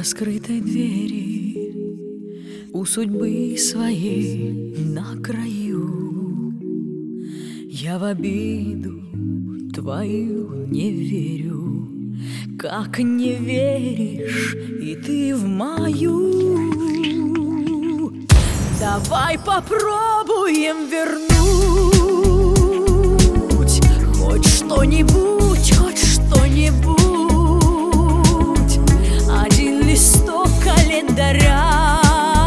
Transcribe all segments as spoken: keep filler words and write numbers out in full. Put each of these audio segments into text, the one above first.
раскрытой двери, у судьбы своей на краю. Я в обиду твою не верю, как не веришь и ты в мою. Давай попробуем вернуть хоть что-нибудь, хоть что-нибудь. Один листок календаря,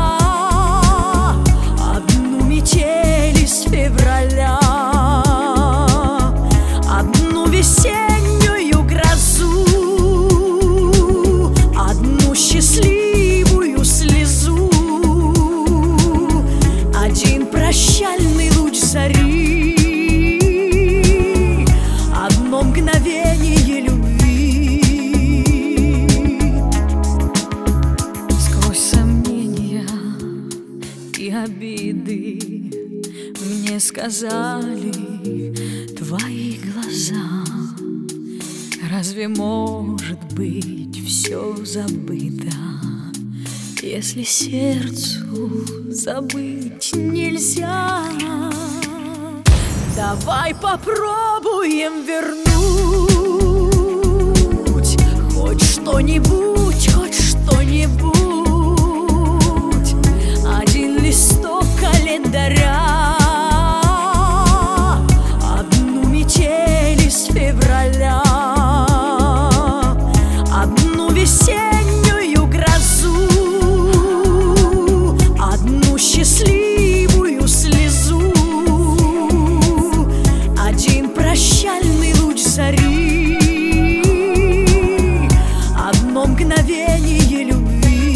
одну метель из февраля, одну весеннюю грозу, одну счастливую слезу, один прощальный луч зари, одно мгновение любви. Сквозь сомнения и обиды мне сказали твои глаза: разве может быть все забыто, если сердцу забыть нельзя? Давай попробуем вернуть хоть что-нибудь, хоть что-нибудь. Один листок календаря, одну метель из февраля, одну весеннюю грозу, одну счастливую слезу, один прощальный луч зари, одно мгновение любви.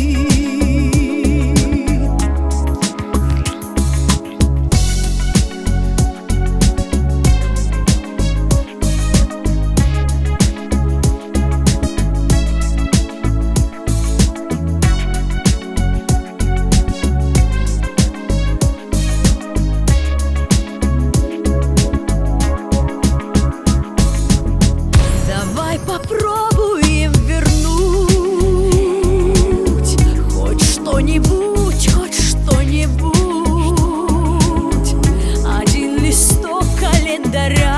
Попробуем вернуть хоть что-нибудь, хоть что-нибудь. Один листок календаря,